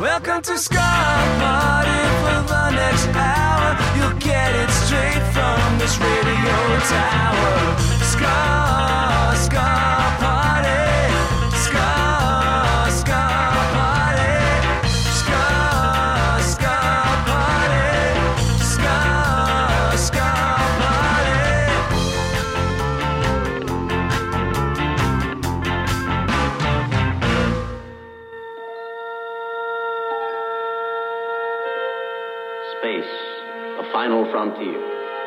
Welcome to Ska Party for the next hour. You'll get it straight from this radio tower. Ska Party. Ska Party. Ska Party. Ska Party. Space, the final frontier.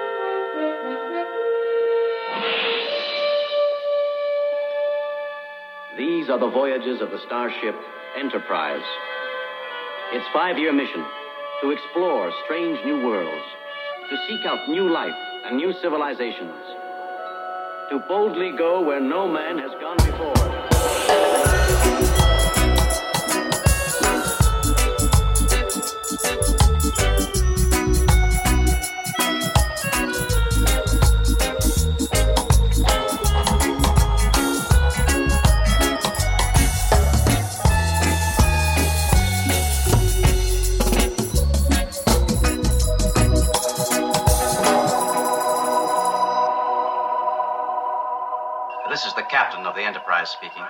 These are the voyages of the starship Enterprise. Its 5-year mission: to explore strange new worlds, to seek out new life and new civilizations, to boldly go where no man has gone before. This is the captain of the Enterprise speaking.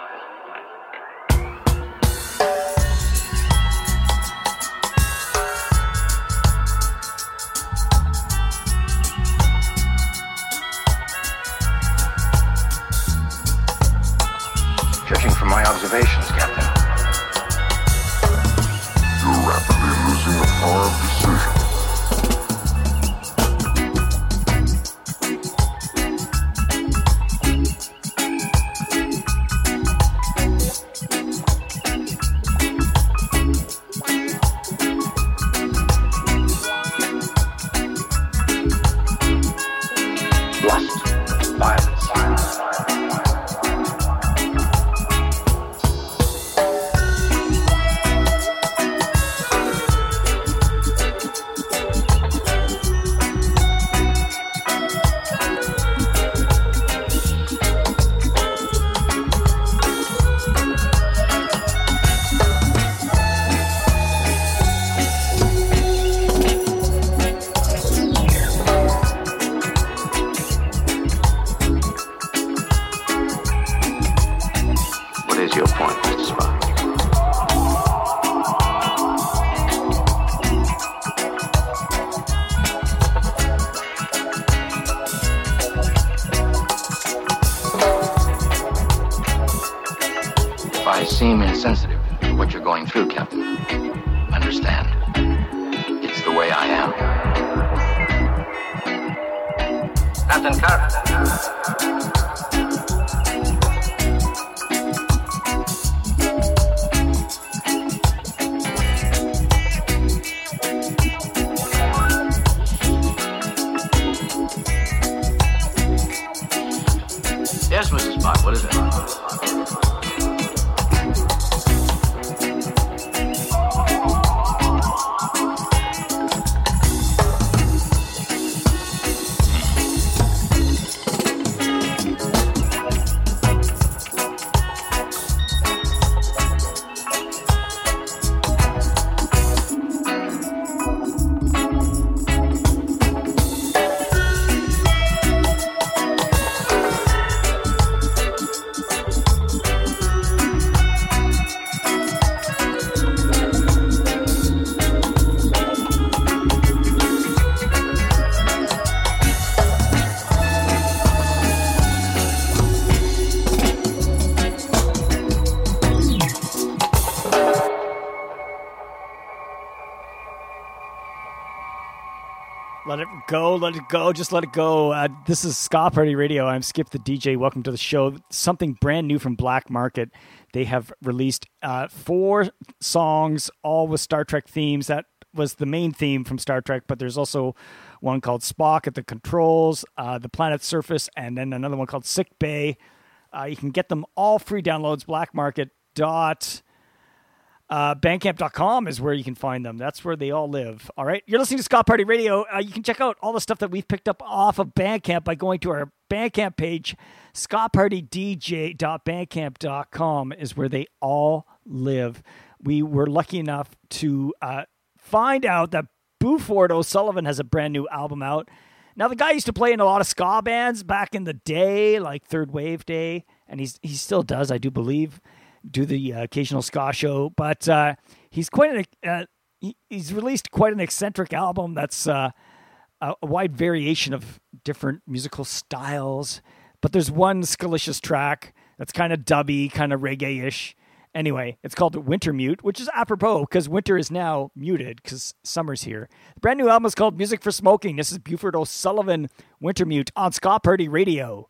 Judging from my observations, Captain, you're rapidly losing the power of decision. I seem insensitive to what you're going through, Captain. Understand? It's the way I am. Captain Kirk. Yes, Mrs. Spock, what is it? Let it go, just let it go. This is Ska Party Radio. I'm Skip the DJ. Welcome to the show. Something brand new from Black Market. They have released 4 songs, all with Star Trek themes. That was the main theme from Star Trek, but there's also one called Spock at the Controls, the Planet's Surface, and then another one called Sick Bay. You can get them all free downloads. Bandcamp.com is where you can find them. That's where they all live. All right. You're listening to Ska Party Radio. You can check out all the stuff that we've picked up off of Bandcamp by going to our Bandcamp page. skapartydj.bandcamp.com is where they all live. we were lucky enough to find out that Buford O'Sullivan has a brand new album out. Now, the guy used to play in a lot of ska bands back in the day, like Third Wave Day, and he still does, I do believe, do the occasional ska show. But he's he's released quite an eccentric album that's a wide variation of different musical styles. But there's one Scalicious track that's kind of dubby, kind of reggae-ish. Anyway, it's called Winter Mute, which is apropos because winter is now muted because summer's here. The brand new album is called Music for Smoking. This is Buford O'Sullivan, Winter Mute on Ska Party Radio.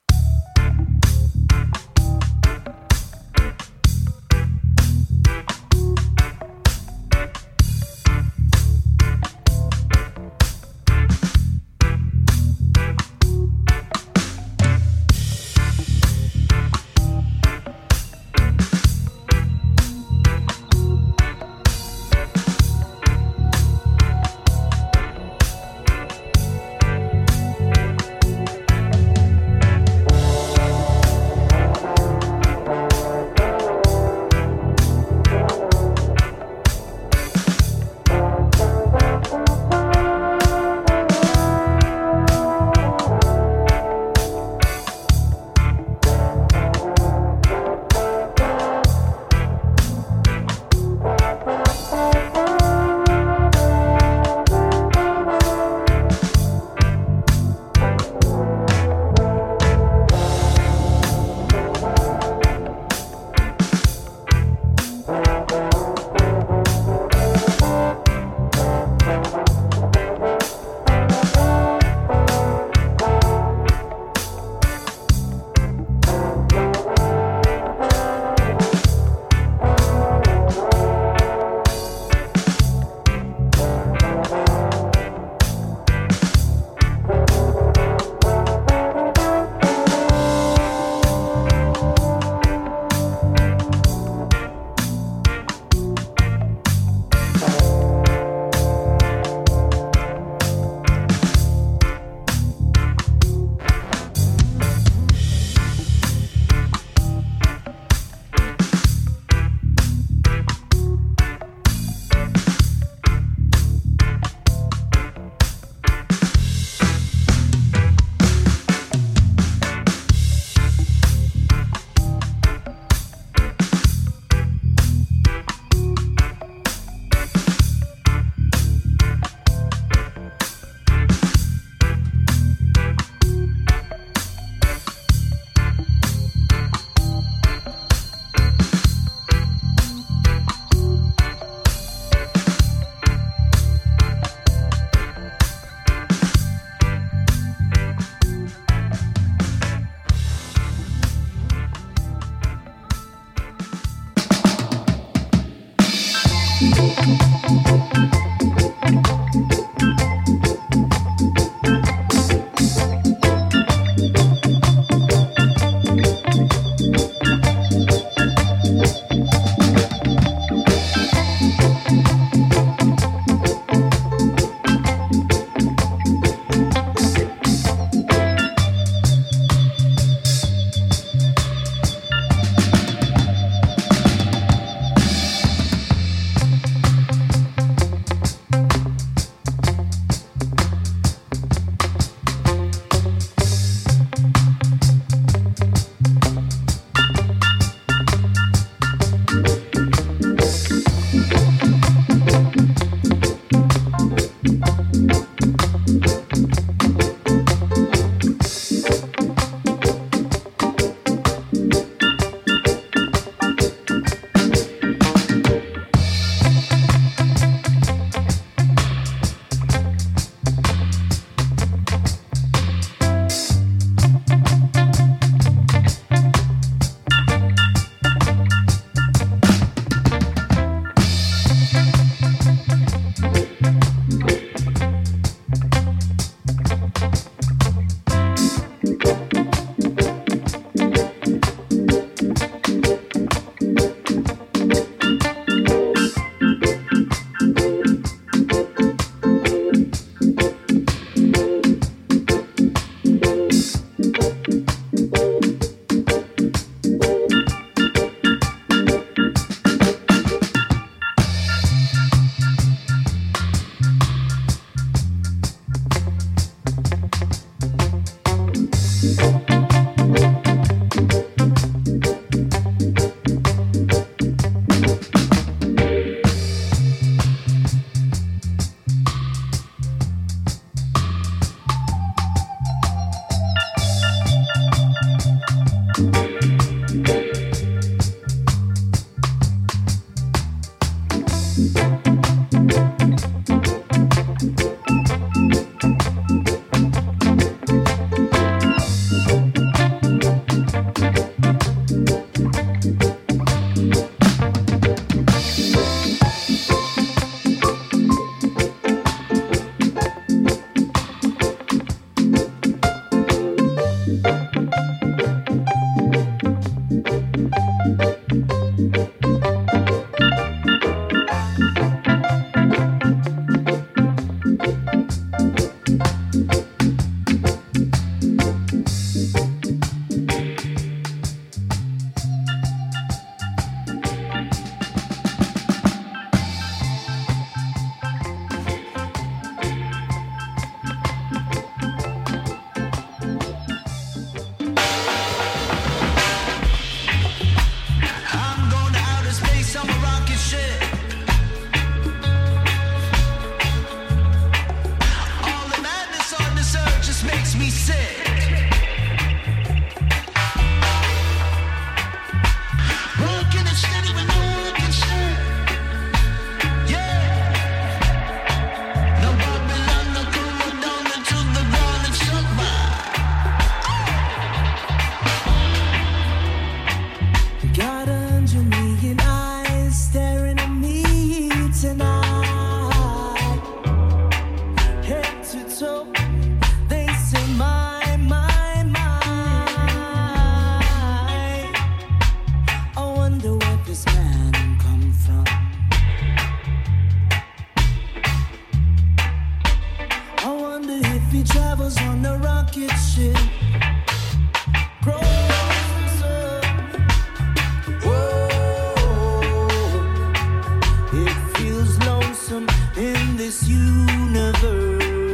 this universe.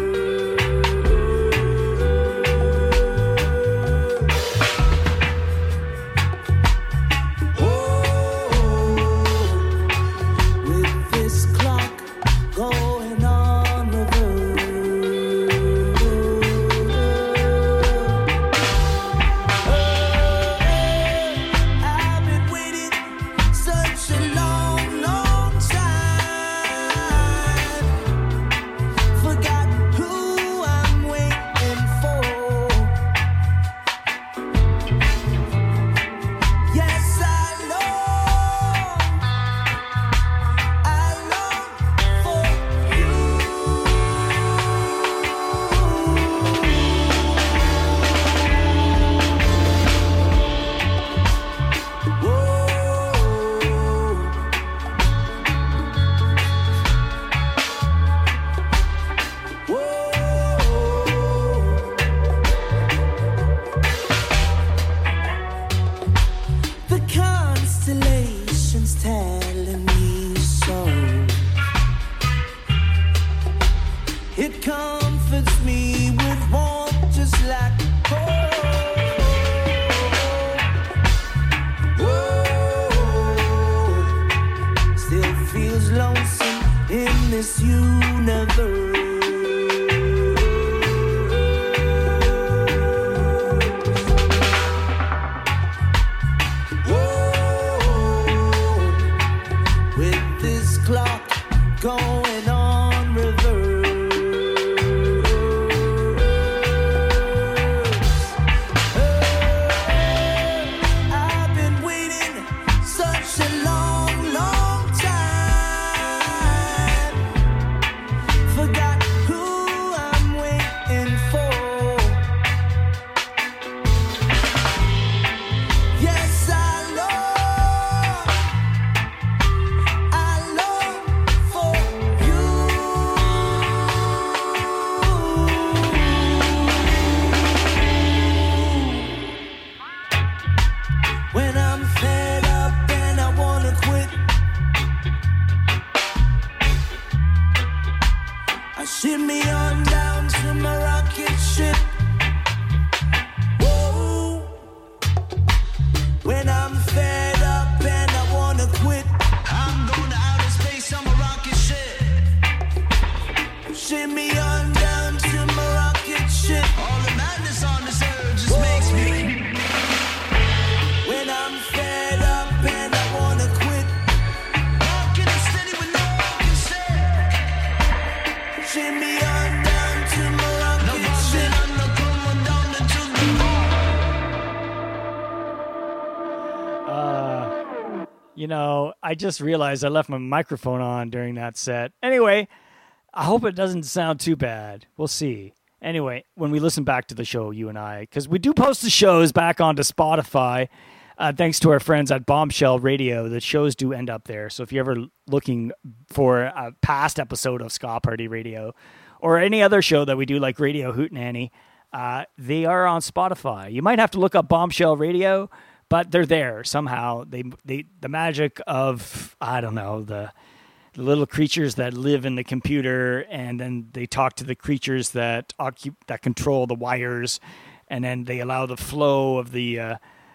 I just realized I left my microphone on during that set. Anyway, I hope it doesn't sound too bad. We'll see. Anyway, when we listen back to the show, you and I, because we do post the shows back onto Spotify, thanks to our friends at Bombshell Radio, the shows do end up there. So if you're ever looking for a past episode of Ska Party Radio or any other show that we do like Radio Hootenanny, they are on Spotify. You might have to look up Bombshell Radio, but they're there somehow. They the magic of, I don't know, the little creatures that live in the computer, and then they talk to the creatures that control the wires, and then they allow the flow of the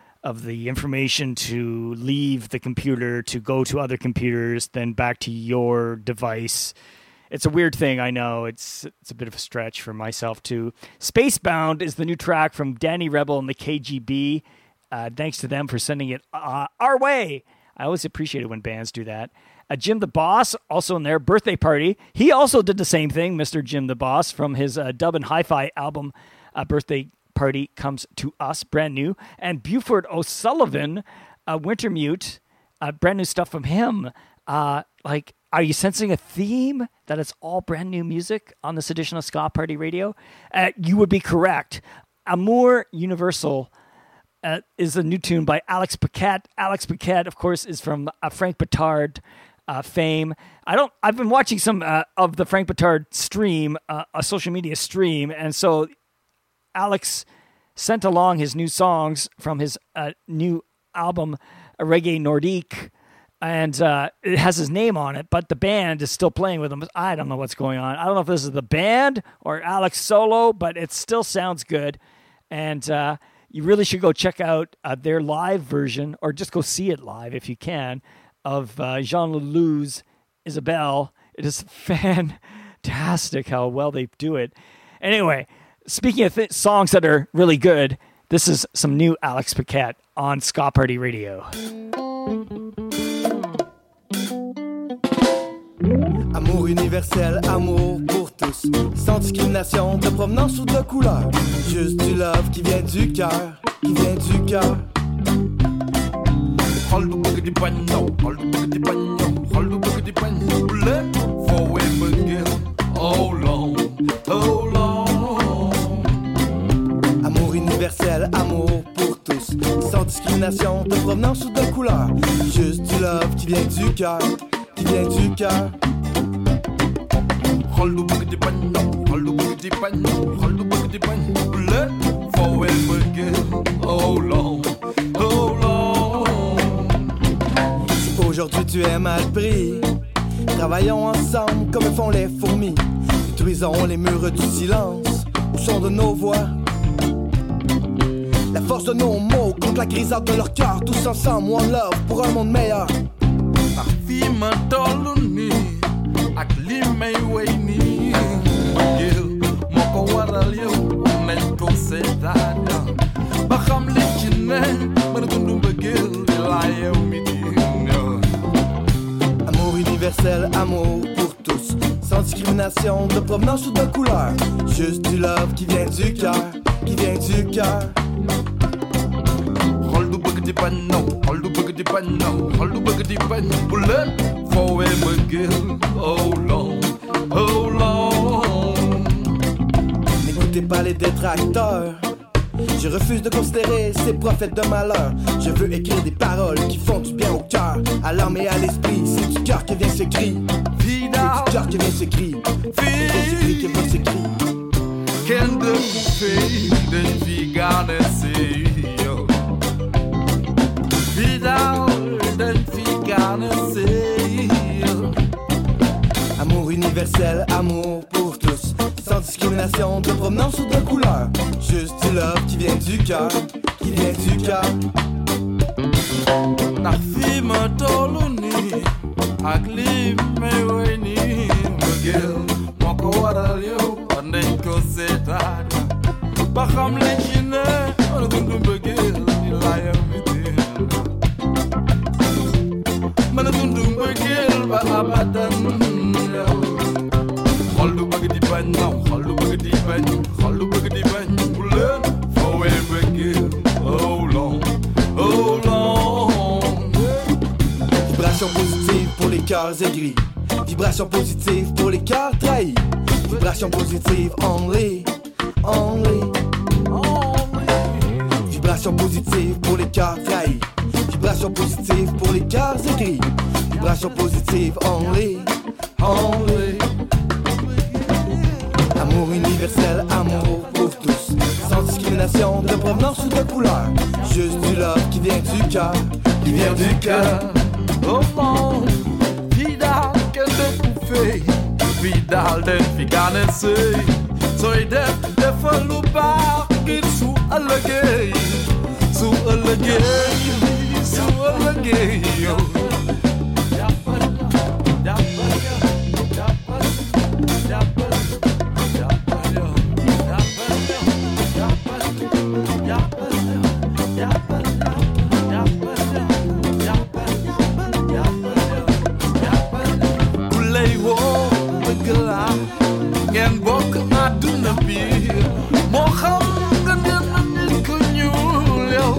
information to leave the computer to go to other computers, then back to your device. It's a weird thing, I know. It's a bit of a stretch for myself too. Spacebound is the new track from Danny Rebel and the KGB. Thanks to them for sending it our way. I always appreciate it when bands do that. Jim the Boss, also in their Birthday Party. He also did the same thing, Mr. Jim the Boss, from his Dub and Hi-Fi album, Birthday Party Comes to Us, brand new. And Buford O'Sullivan, Wintermute, brand new stuff from him. Are you sensing a theme that it's all brand new music on this edition of Ska Party Radio? You would be correct. Amour Universal is a new tune by Alex Paquette. Alex Paquette, of course, is from Frank Petard fame. I've been watching some of the Frank Petard stream, a social media stream, and so Alex sent along his new songs from his new album, Reggae Nordique, and it has his name on it, but the band is still playing with him. I don't know what's going on. I don't know if this is the band or Alex solo, but it still sounds good. And you really should go check out their live version, or just go see it live if you can, of Jean Leloux's Isabelle. It is fantastic how well they do it. Anyway, speaking of songs that are really good, this is some new Alex Paquette on Ska Party Radio. Amour universel, amour pour tous, sans discrimination de provenance ou de couleur. Juste du love qui vient du cœur, qui vient du cœur. Hold the boogity bun, no, hold the boogity bun, no, hold the boogity bun, let for we begin. Oh long, oh long. Amour universel, amour pour tous, sans discrimination de provenance ou de couleur. Juste du love qui vient du cœur, qui vient du cœur. Hold the boogity bun, no, hold the boogity bun, no, hold the boogity bun, let for we begin. Oh long, oh long. Si aujourd'hui tu es mal pris, travaillons ensemble comme font les fourmis. Détruisons les murs du silence au son de nos voix. La force de nos mots contre la grisade de leur cœur. Tous ensemble, one love pour un monde meilleur. Parti mentoluni, ak li may way ni. Magil, moko waral yow, nañ ko seetaan. Ba xam li ci ne, mën a dund mbëggeel di laa yow mi di. Amour universel, amour pour tous, sans discrimination de provenance ou de couleur. Juste du love qui vient du cœur, qui vient du cœur. Hold the boogity bun, no, hold the boogity bun, no, hold the boogity bun, bullet for we begin. Oh long, oh long. N'écoutez pas les détracteurs. Je refuse de considérer ces prophètes de malheur. Je veux écrire des paroles qui font du bien au cœur, à l'âme et à l'esprit. C'est du cœur que vient ce cri. C'est du cœur que vient ce cri. C'est du cri que vient ce cri. Can the coupé den figane se yo. Vidal den figane se yo. Amour universel, amour pour tous, sans discrimination de provenance ou de couleur. Juste du love qui vient du cœur, qui vient du cœur. Nak fi ma toluni, ak li may way ni mbëggeel moo ko waral yow, nañ ko seetaan. Ba xam li ci ne, wala dundu mbëggeel di laa yow mi di. Mën a dundu mbëggeel ba abadan yow. Xol du bëgg di bañ naw, xol du bëgg di bañ, xol du bëgg di bañ bu leen foowee mbëggeel. Oh long, oh long. Vibration positive pour les cœurs aigris. Vibration positive pour les cœurs trahis. Vibration positive only, only. Vibration positive pour les cœurs trahis. Vibration positive pour les cœurs aigris. Vibration positive only, only. Amour universel, amour pour tous, sans discrimination de provenance ou de couleur. Juste du love qui vient du cœur, qui vient du cœur. Oh mon, Vidal kan de coupé, Vidal den figane se. Soy defal lu baax ngir su ëllëgee, su ëllëgee, su ëllëgee yow. Ngeen bokk àdduna bi moo xam nga dem nit ku ñuul yow,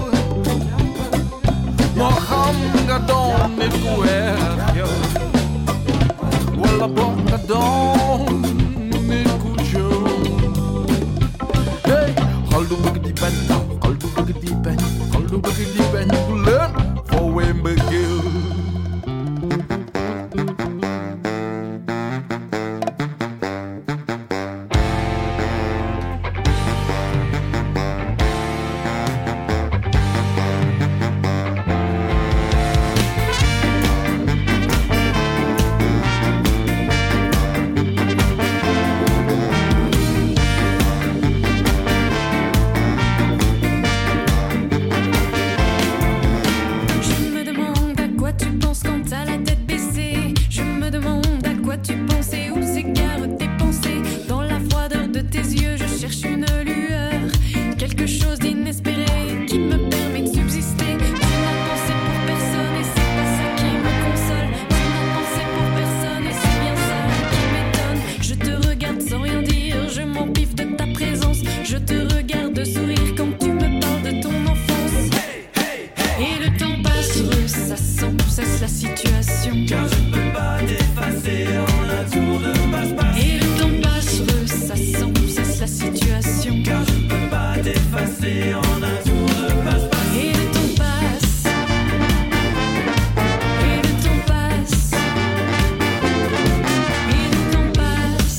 moo xam nga doon nit ku weex yow, wala bokk nga doon nit ku jaune. Hey, xol du bëgg di bañ taw, xol du bëgg di bañ, xol du bëgg di bañ bu leen foowee mbëggeel. quoi tu pensais, où s'égarent tes pensées. Dans la froideur de tes yeux, je cherche une lueur, quelque chose d'inespéré qui me permet de subsister. Tu n'as pensé pour personne et c'est pas ça qui me console. Tu n'as pensé pour personne et c'est bien ça qui m'étonne. Je te regarde sans rien dire, je m'empiffe de ta présence. Je te regarde sourire quand tu me parles de ton enfance. Et le temps passe, ressasse sans cesse la situation. Car je ne peux pas t'effacer en un tour de passe-passe. Et le temps passe, ressasse sans cesse la situation. Car je ne peux pas t'effacer en un tour de passe-passe. Et le temps passe. Et le temps passe. Et le temps passe.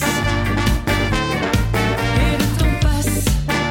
Et le temps passe.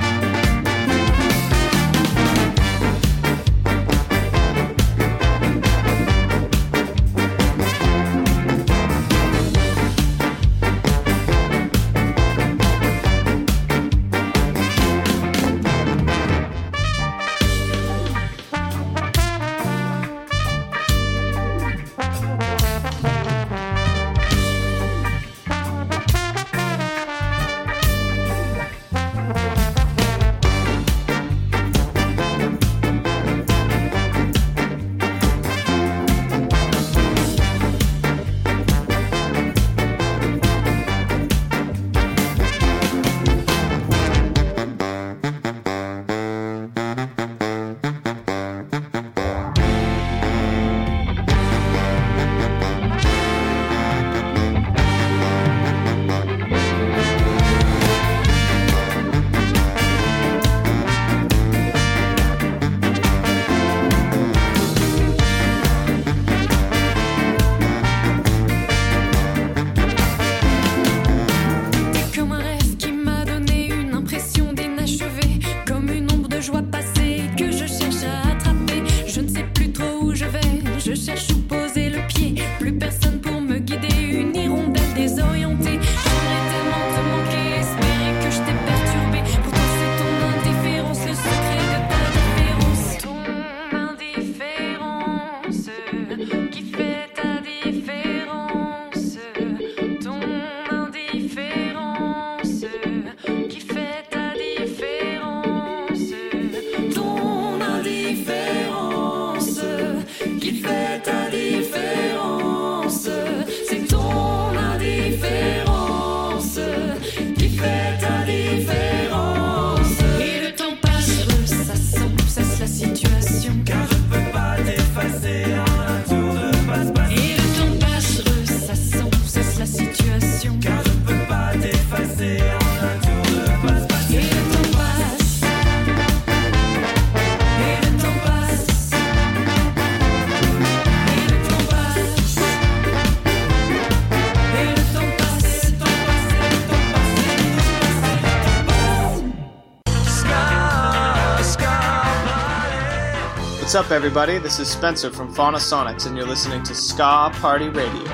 What's up, everybody? This is Spencer from Fauna Sonics, and you're listening to Ska Party Radio.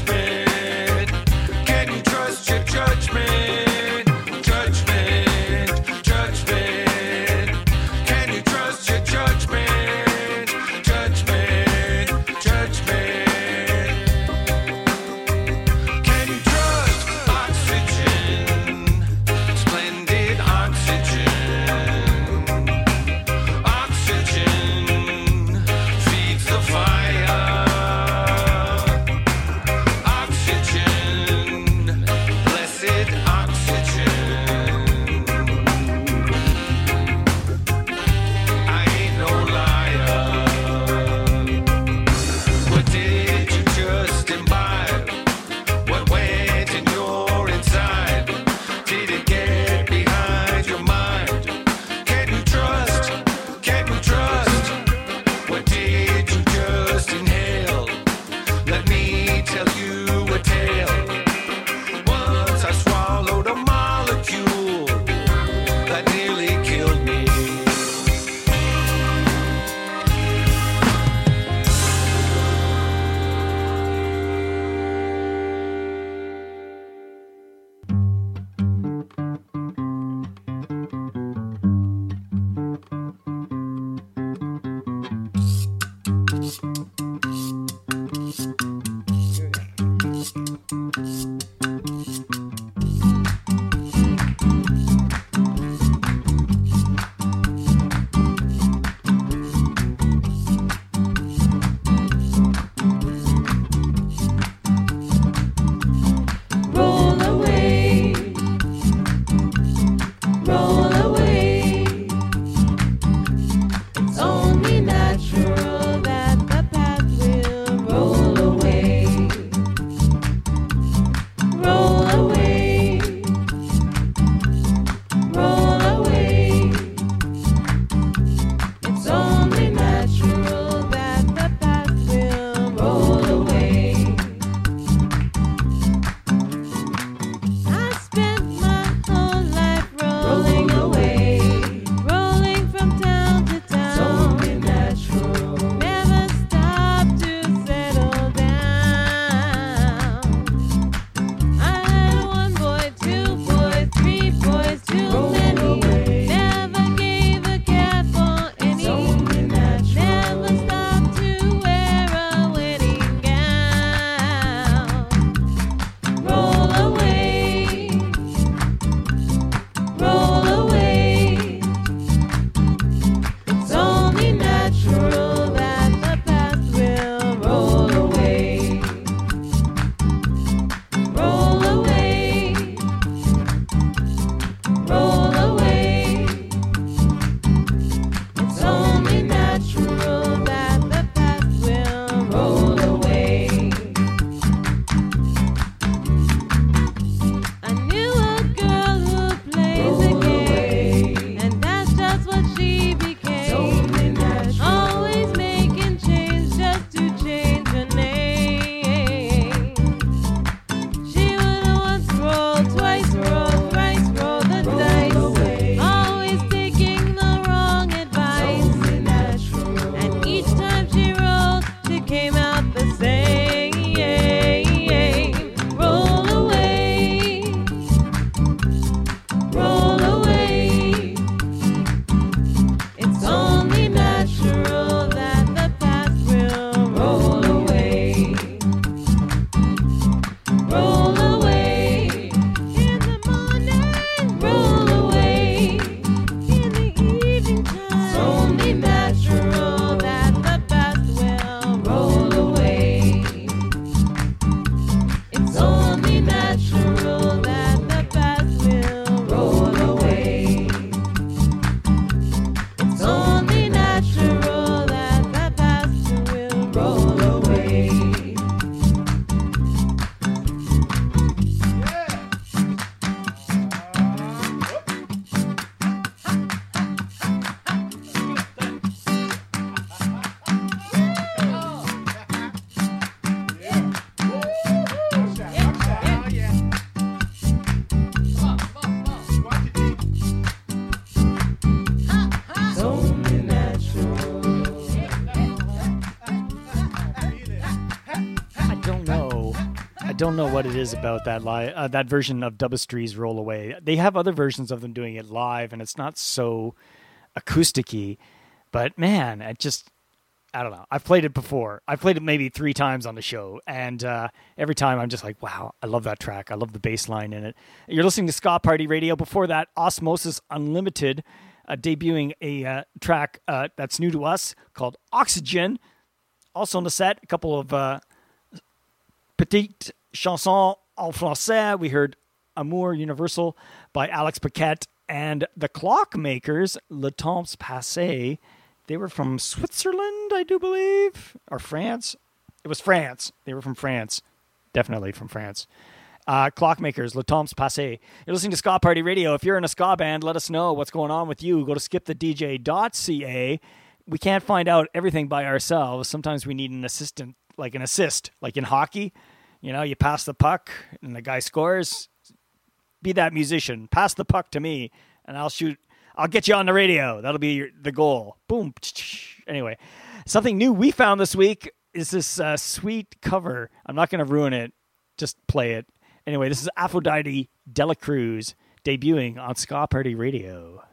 Judgment. don't know what it is about that version of Dubistry's Roll Away. They have other versions of them doing it live, and it's not so acoustic-y. But man, I don't know. I've played it before. I've played it maybe 3 times on the show, and every time I'm just like, wow, I love that track. I love the bass line in it. You're listening to Ska Party Radio. Before that, Osmosis Unlimited, debuting a track that's new to us called Oxygen. Also on the set, a couple of petites chansons en français. We heard Amour Universal by Alex Paquette, and the Clockmakers, Le Temps Passé. They were from Switzerland, I do believe, or France. It was France. They were from France. Definitely from France. Clockmakers, Le Temps Passé. You're listening to Ska Party Radio. If you're in a ska band, let us know what's going on with you. Go to skipthedj.ca. We can't find out everything by ourselves. Sometimes we need an assistant, like an assist, like in hockey. You know, you pass the puck and the guy scores. Be that musician. Pass the puck to me and I'll shoot. I'll get you on the radio. That'll be the goal. Boom. Anyway, something new we found this week is this sweet cover. I'm not going to ruin it. Just play it. Anyway, this is Aphrodite Dela Cruz debuting on Ska Party Radio.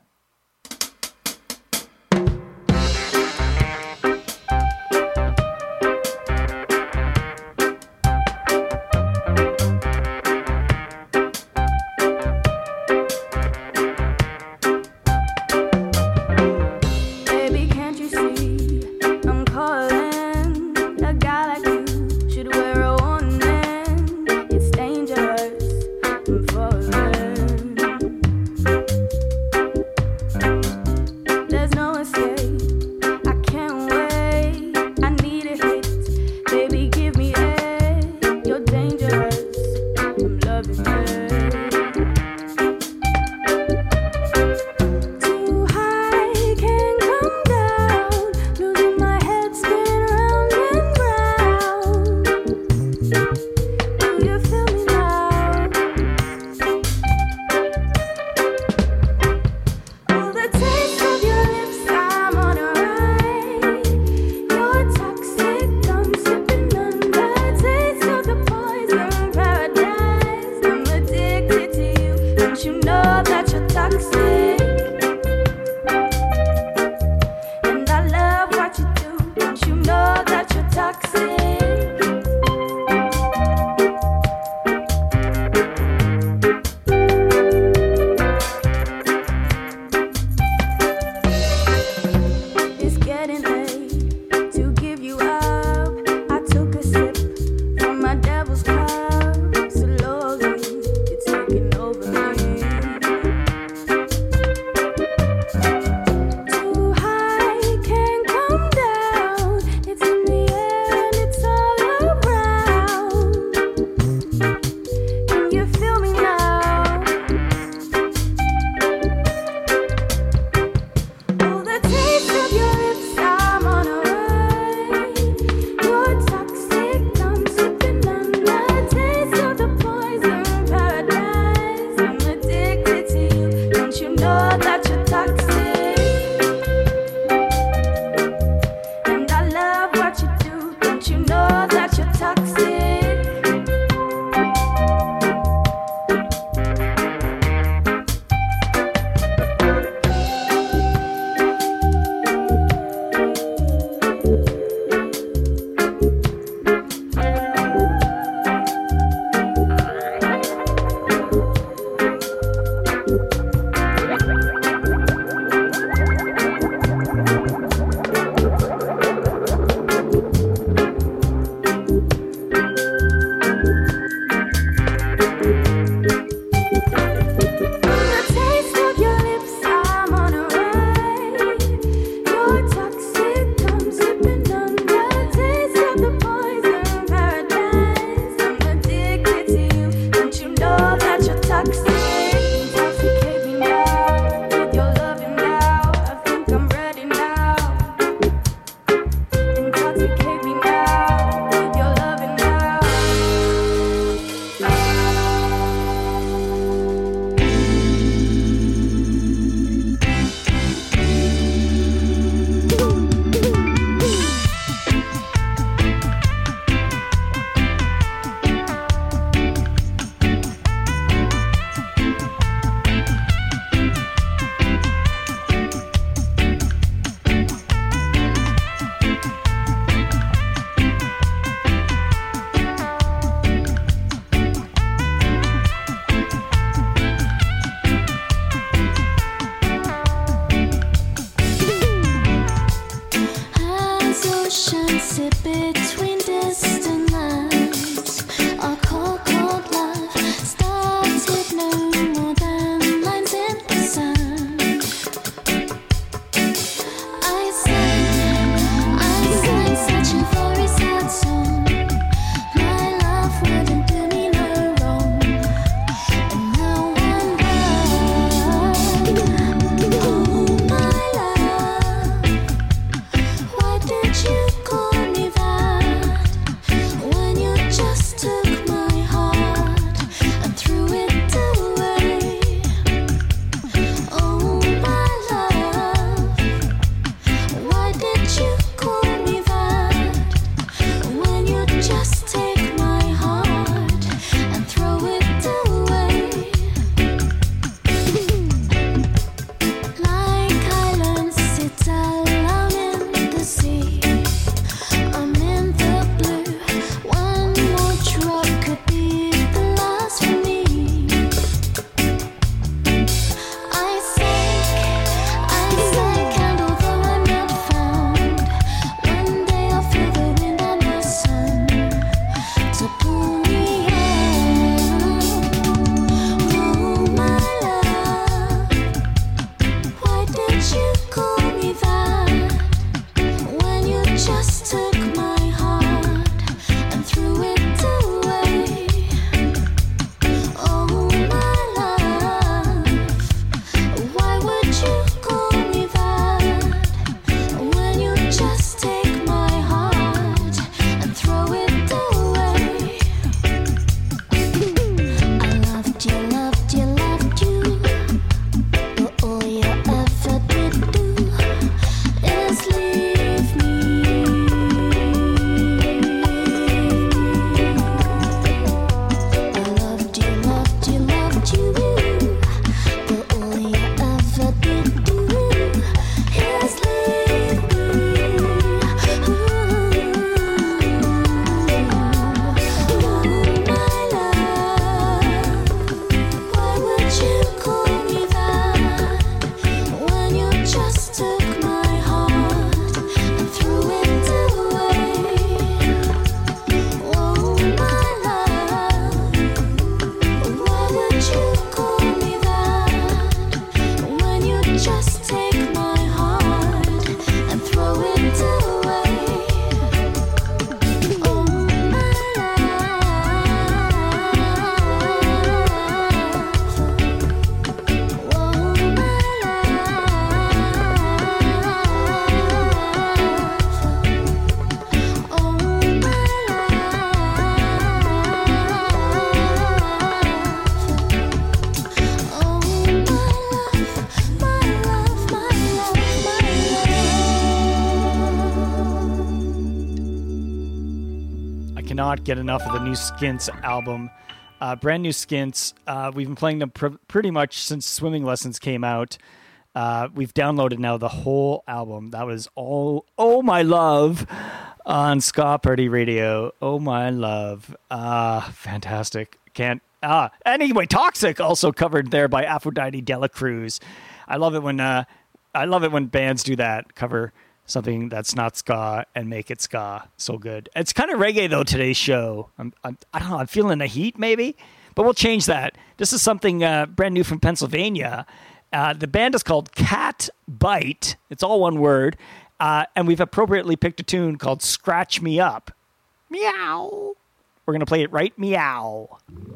cannot get enough of the new Skints album. Brand new Skints. We've been playing them pretty much since Swimming Lessons came out. We've downloaded now the whole album. That was all Oh My Love on Ska Party Radio. Oh My Love. Fantastic. Anyway, Toxic also covered there by Aphrodite Dela Cruz. I love it when bands do that, cover something that's not ska and make it ska. So good. It's kind of reggae though, today's show. I don't know, I'm feeling the heat maybe, but we'll change that. This is something brand new from Pennsylvania. The band is called Cat Bite. It's all one word. And we've appropriately picked a tune called Scratch Me Up. Meow. We're going to play it right meow.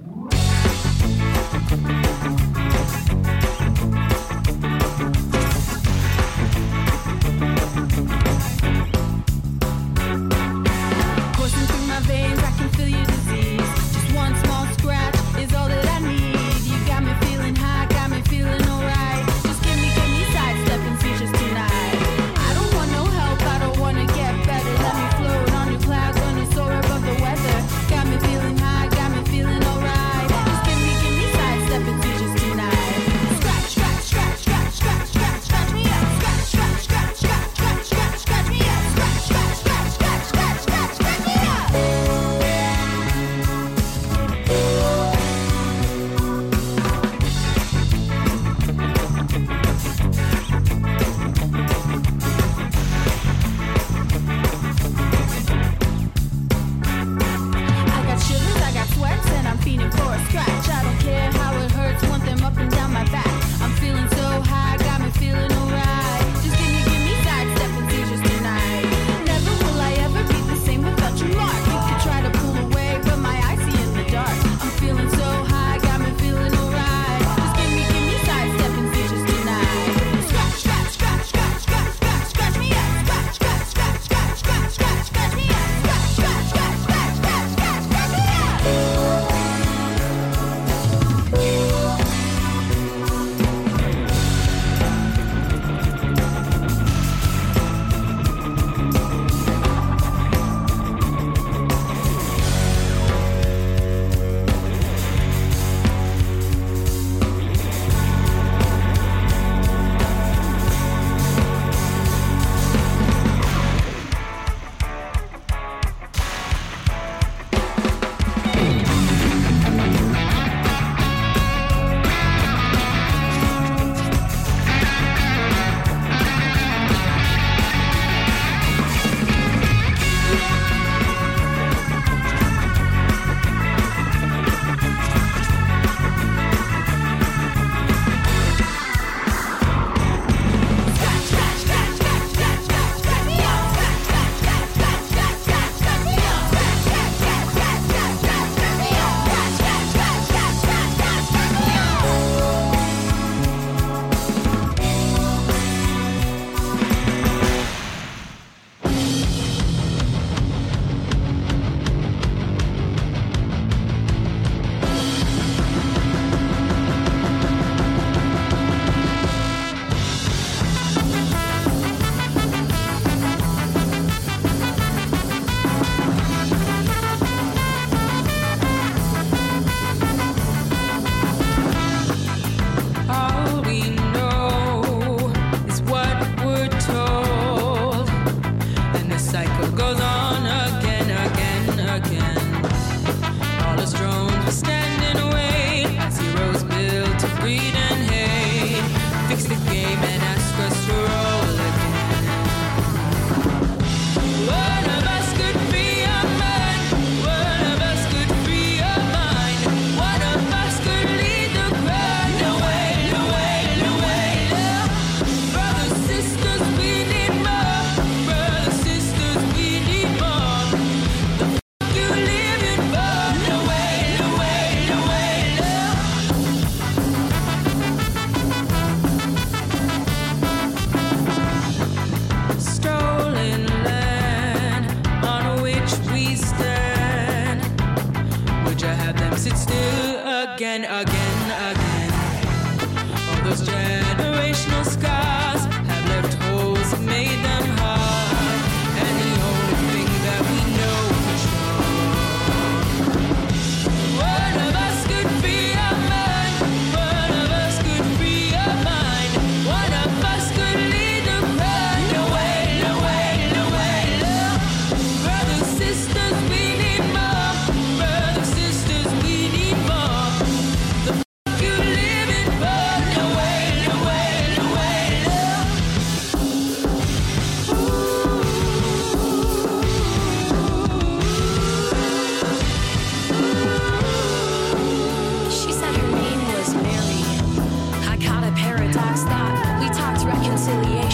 Coursing through my veins, I can feel your disease. Just one small scratch is all that I need. You got me feeling high, got me feeling alright. Just give me sidestepping seizures tonight. I don't want no help, I don't wanna get better. Let me float on your clouds when you soar above the weather. Got me feeling high, got me feeling alright.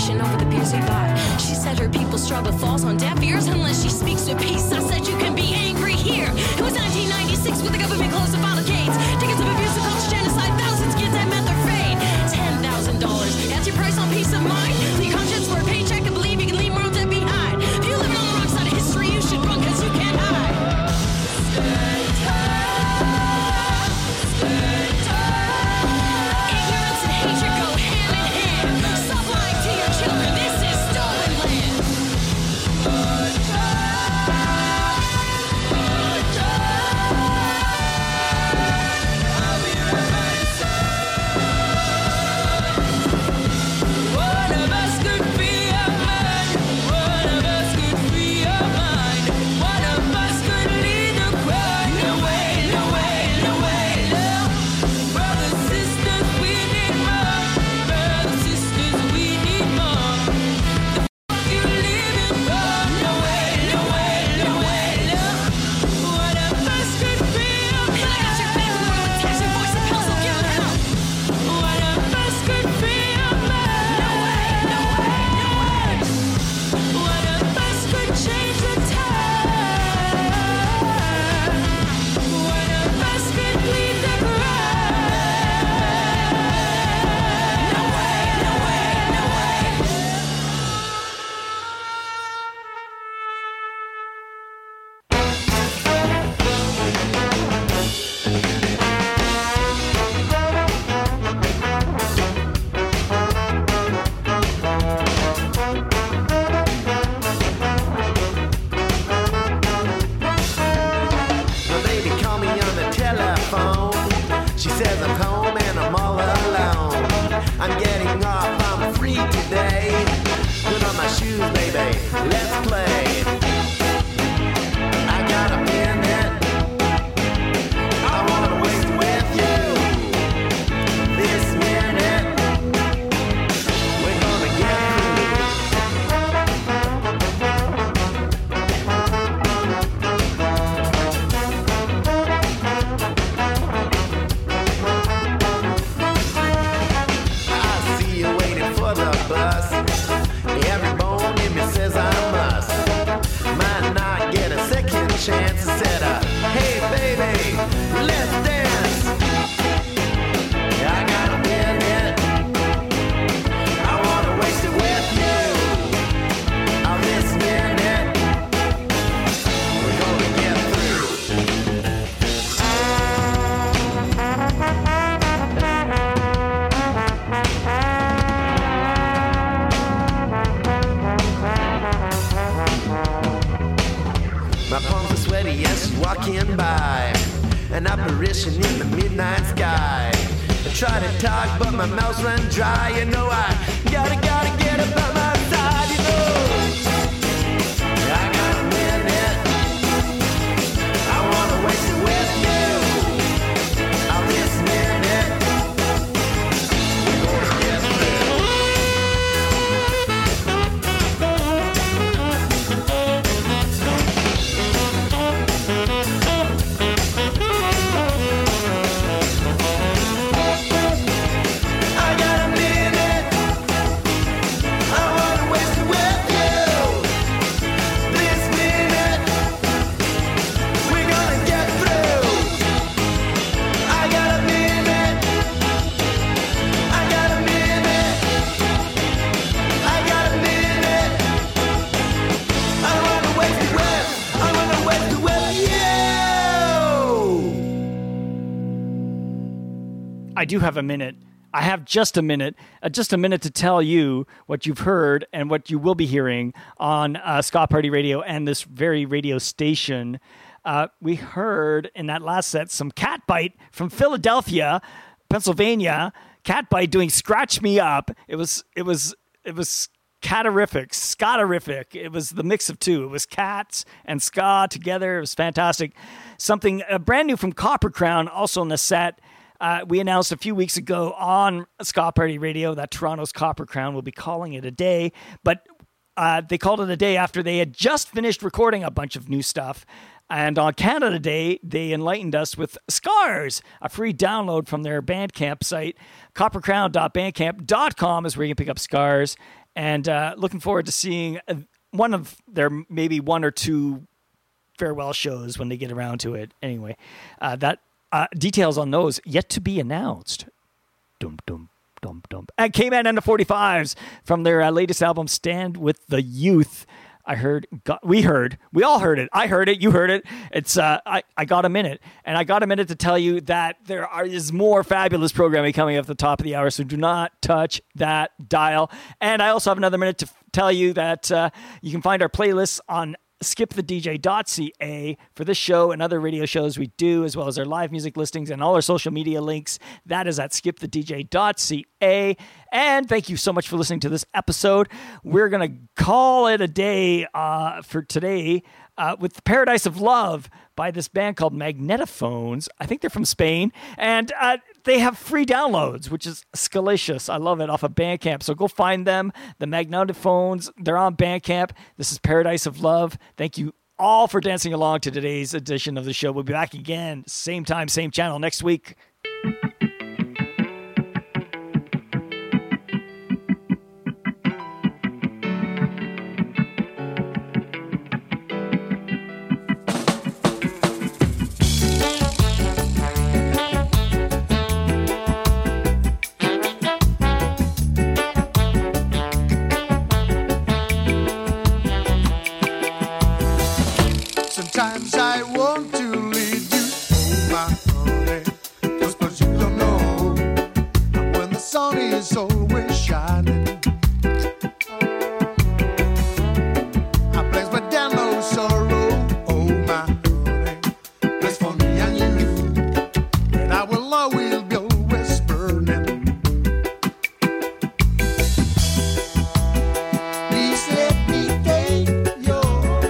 frustration over the beers we buy. She said her people struggle falls on deaf ears unless she speaks with peace. I said you can be angry here. It was 1996 with the government closed the bottle gates. Tickets of abuse and culture genocide, thousands kids that met their fate. $10,000. That's your price on peace of mind. Your conscience for a paycheck and believe you can leave moral debt behind. If you're living on the wrong side of history, you should run because you can't hide. Ignorance and hatred go hand in hand. Stop lying to your children. This is stolen land. One of us could free our mind. One of us could free our mind. One of us could lead the crowd. No way, no way, no way, no. Brothers, sisters, we need more. Brothers, sisters, we need more. The fuck you living for? No way, no way, no way, no. One of us could free our mind. I got your back, Lord, with tears and voice of hell, so give it hell. One of us could free our mind. No way, no way, no way. One of us could change the tide. One of us could lead the crowd. No way, no way, no way. My baby called me on the telephone. She says I'm home and I'm all alone. I'm getting off, I'm free today. Put on my shoes, baby, let's play. I got a minute. I wanna waste it with you. This minute, we're gonna get through. I see you waiting for the bus. Every bone in me says I must. Might not get a second chance. I said, hey baby, let's dance. I got a minute. I wanna waste it with you. On this minute, we're gonna get through. My palms are sweaty as she's walking by. An apparition in the midnight sky. I try to talk, but my mouth's run dry. You know I gotta get up by my side. You know I got a minute. I wanna waste it with you. On this minute, we're gonna get through. I got a minute. I wanna waste it with you. This minute, we're gonna get through. I got a minute. I got a minute. I got a minute. I wanna waste it with. I wanna waste it with you. I do have a minute. I have just a minute to tell you what you've heard and what you will be hearing on Ska Party Radio and this very radio station. We heard in that last set some Catbite from Philadelphia, Pennsylvania. Catbite doing "Scratch Me Up." It was Catorific, Ska-torific. It was the mix of two. It was cats and ska together. It was fantastic. Something brand new from Copper Crown, also in the set. We announced a few weeks ago on Ska Party Radio that Toronto's Copper Crown will be calling it a day, but they called it a day after they had just finished recording a bunch of new stuff. And on Canada Day, they enlightened us with Scars, a free download from their Bandcamp site. Coppercrown.bandcamp.com is where you can pick up Scars. And looking forward to seeing one of their maybe one or two farewell shows when they get around to it. Anyway, that details on those yet to be announced. Dum dum dum dum. And K-Man and the 45s from their latest album, Stand with the Youth. We all heard it. I heard it. You heard it. It's I got a minute, and I got a minute to tell you that there is more fabulous programming coming up at the top of the hour. So do not touch that dial. And I also have another minute to tell you that you can find our playlists on skipthedj.ca for this show and other radio shows we do, as well as our live music listings and all our social media links. That is at skipthedj.ca. And thank you so much for listening to this episode. We're going to call it a day for today with Paradise of Love by this band called Magnetophones. I think they're from Spain. And they have free downloads, which is scalicious. I love it, off of Bandcamp. So go find them, the Magnetophones. They're on Bandcamp. This is Paradise of Love. Thank you all for dancing along to today's edition of the show. We'll be back again, same time, same channel next week. Sometimes I want to lead you, oh my honey, just 'cause you don't know when the sun is always shining. I place my down no sorrow, oh my honey, place for me and you, and our love will be always burning. Please let me take your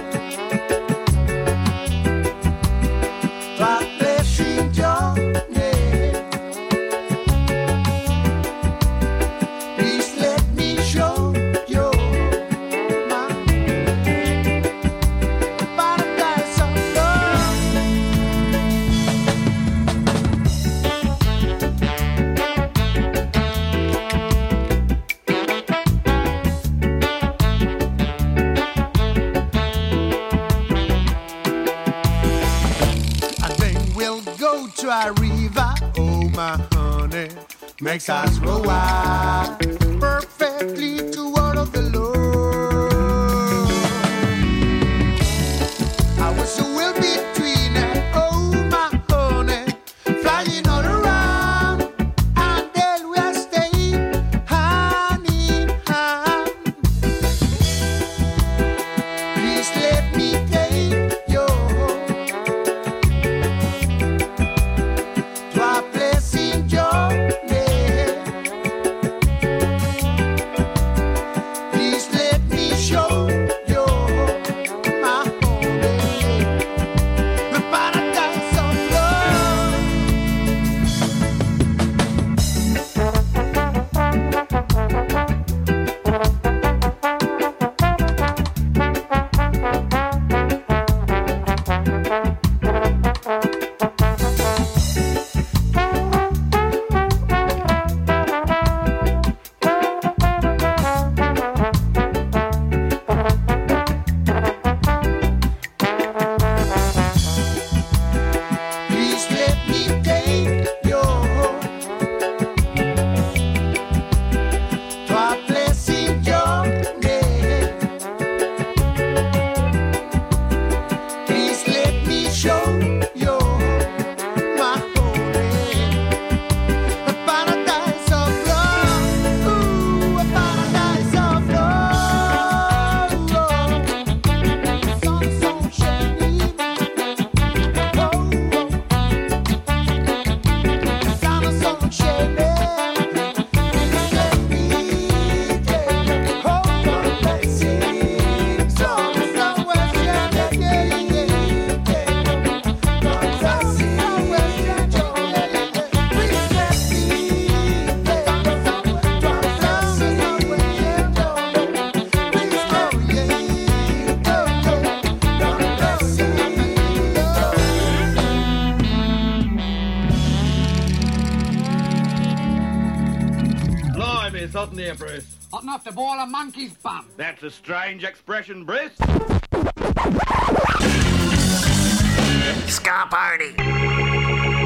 flashing journey. Please let me show you my paradise of love. And then we'll go to a river, oh my honey, makes us grow wide, perfectly to word of the Lord. I wish you will between it, oh my honey, flying all around, and then we'll stay hand in hand. Please let me take you to a place in journey. Blimey, it's hot in here, Bruce. Hot enough to boil a monkey's bum. That's a strange expression, Bruce. Ska Party.